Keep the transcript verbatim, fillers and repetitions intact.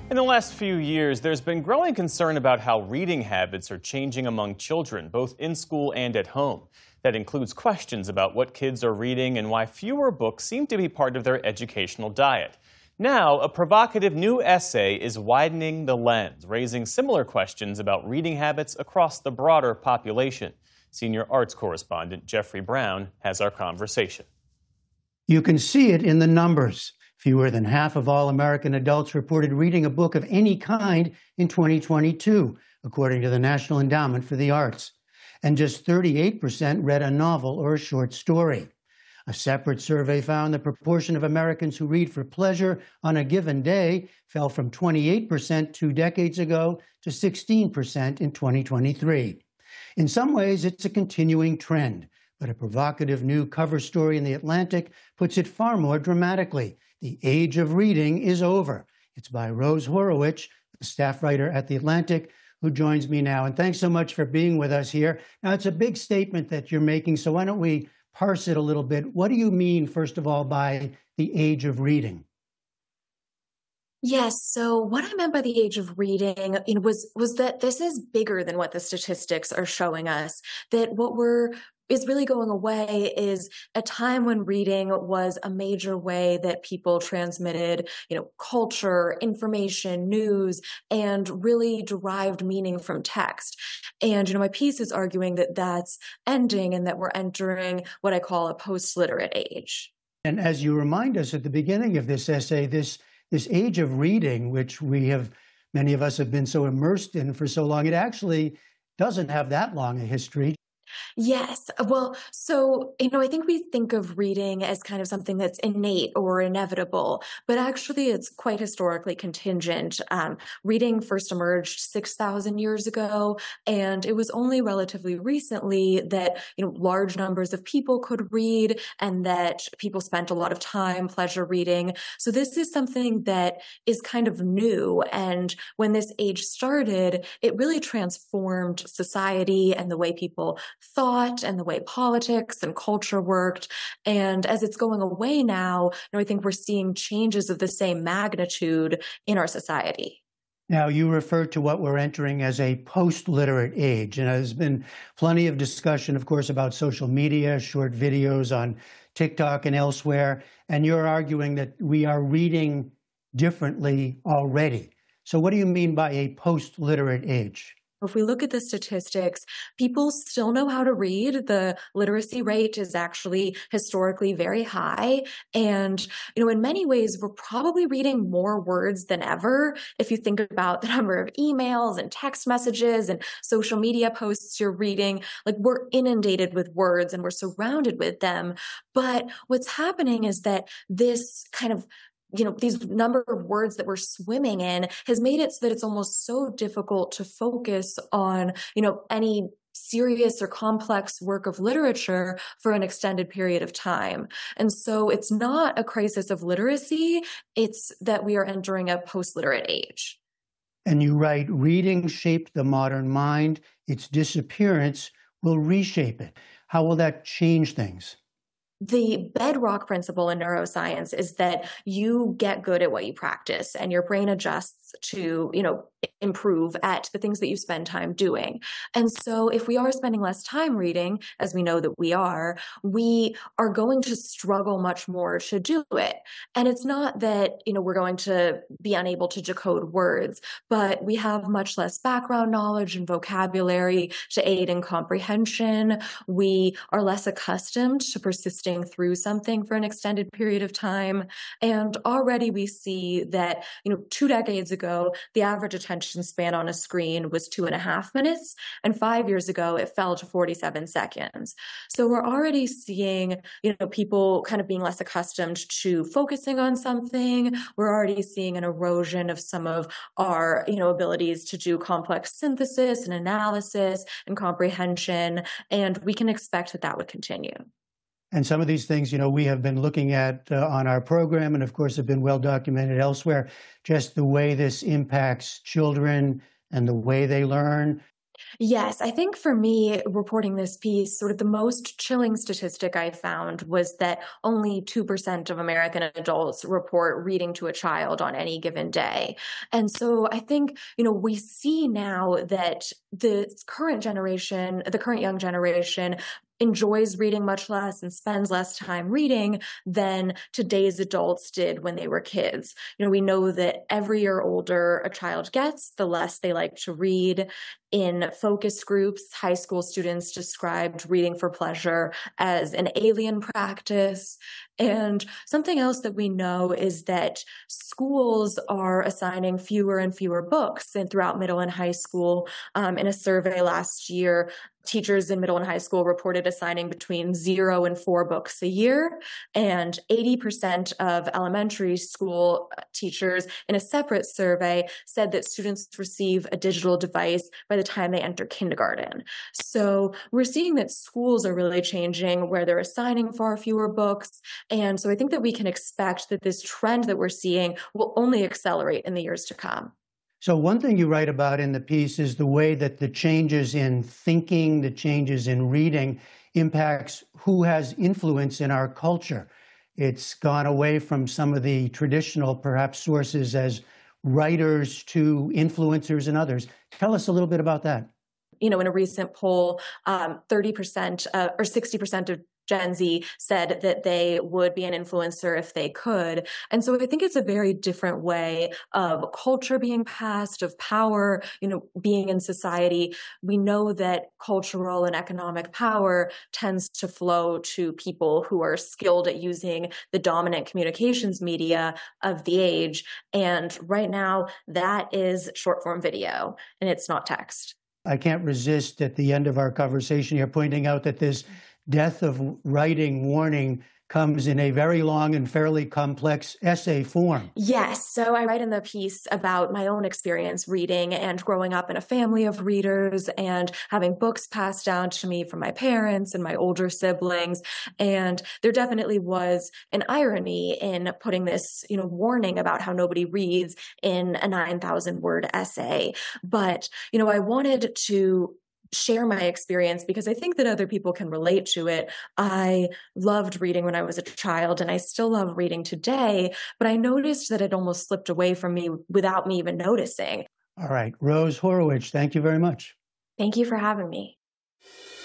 In the last few years, there's been growing concern about how reading habits are changing among children, both in school and at home. That includes questions about what kids are reading and why fewer books seem to be part of their educational diet. Now, a provocative new essay is widening the lens, raising similar questions about reading habits across the broader population. Senior arts correspondent Jeffrey Brown has our conversation. You can see it in the numbers. Fewer than half of all American adults reported reading a book of any kind in twenty twenty-two, according to the National Endowment for the Arts. And just thirty-eight percent read a novel or a short story. A separate survey found the proportion of Americans who read for pleasure on a given day fell from twenty-eight percent two decades ago to sixteen percent in twenty twenty-three. In some ways, it's a continuing trend, but a provocative new cover story in The Atlantic puts it far more dramatically. The age of reading is over. It's by Rose Horowitz, a staff writer at The Atlantic, who joins me now. And thanks so much for being with us here. Now, it's a big statement that you're making, so why don't we parse it a little bit? What do you mean, first of all, by the age of reading? Yes. So what I meant by the age of reading you know, was was that this is bigger than what the statistics are showing us. That what we're is really going away is a time when reading was a major way that people transmitted, you know, culture, information, news, and really derived meaning from text. And, you know, my piece is arguing that that's ending and that we're entering what I call a post-literate age. And as you remind us at the beginning of this essay, this this age of reading, which we have, many of us have been so immersed in for so long, it actually doesn't have that long a history. Yes. Well, so, you know, I think we think of reading as kind of something that's innate or inevitable, but actually it's quite historically contingent. Um, reading first emerged six thousand years ago, and it was only relatively recently that, you know, large numbers of people could read and that people spent a lot of time pleasure reading. So this is something that is kind of new. And when this age started, it really transformed society and the way people thought and the way politics and culture worked. And as it's going away now, you know, I think we're seeing changes of the same magnitude in our society. Now, you refer to what we're entering as a post-literate age. And there's been plenty of discussion, of course, about social media, short videos on TikTok and elsewhere. And you're arguing that we are reading differently already. So what do you mean by a post-literate age? If we look at the statistics, people still know how to read. The literacy rate is actually historically very high. And, you know, in many ways, we're probably reading more words than ever. If you think about the number of emails and text messages and social media posts you're reading, like we're inundated with words and we're surrounded with them. But what's happening is that this kind of you know, these number of words that we're swimming in has made it so that it's almost so difficult to focus on, you know, any serious or complex work of literature for an extended period of time. And so it's not a crisis of literacy, it's that we are entering a post-literate age. And you write, reading shaped the modern mind. Its disappearance will reshape it. How will that change things? The bedrock principle in neuroscience is that you get good at what you practice and your brain adjusts to, you know, improve at the things that you spend time doing. And so if we are spending less time reading, as we know that we are, we are going to struggle much more to do it. And it's not that, you know, we're going to be unable to decode words, but we have much less background knowledge and vocabulary to aid in comprehension. We are less accustomed to persisting through something for an extended period of time. And already we see that, you know, two decades ago, the average attention span on a screen was two and a half minutes. And five years ago, it fell to forty-seven seconds. So we're already seeing, you know, people kind of being less accustomed to focusing on something. We're already seeing an erosion of some of our, you know, abilities to do complex synthesis and analysis and comprehension. And we can expect that that would continue. And some of these things, you know, we have been looking at uh, on our program and, of course, have been well documented elsewhere, just the way this impacts children and the way they learn. Yes, I think for me, reporting this piece, sort of the most chilling statistic I found was that only two percent of American adults report reading to a child on any given day. And so I think, you know, we see now that the current generation, the current young generation, enjoys reading much less and spends less time reading than today's adults did when they were kids. You know, we know that every year older a child gets, the less they like to read. In focus groups, high school students described reading for pleasure as an alien practice. And something else that we know is that schools are assigning fewer and fewer books and throughout middle and high school. Um, in a survey last year, teachers in middle and high school reported assigning between zero and four books a year. And eighty percent of elementary school teachers in a separate survey said that students receive a digital device by the time they enter kindergarten. So we're seeing that schools are really changing where they're assigning far fewer books. And so I think that we can expect that this trend that we're seeing will only accelerate in the years to come. So one thing you write about in the piece is the way that the changes in thinking, the changes in reading impacts who has influence in our culture. It's gone away from some of the traditional, perhaps, sources as writers to influencers and others. Tell us a little bit about that. You know, in a recent poll, um, thirty percent uh, or sixty percent of Gen Z said that they would be an influencer if they could. And so I think it's a very different way of culture being passed, of power, you know, being in society. We know that cultural and economic power tends to flow to people who are skilled at using the dominant communications media of the age. And right now, that is short form video, and it's not text. I can't resist at the end of our conversation here pointing out that this death of writing warning comes in a very long and fairly complex essay form. Yes. So I write in the piece about my own experience reading and growing up in a family of readers and having books passed down to me from my parents and my older siblings. And there definitely was an irony in putting this, you know, warning about how nobody reads in a nine thousand word essay. But, you know, I wanted to share my experience because I think that other people can relate to it. I loved reading when I was a child and I still love reading today, but I noticed that it almost slipped away from me without me even noticing. All right. Rose Horowitz, thank you very much. Thank you for having me.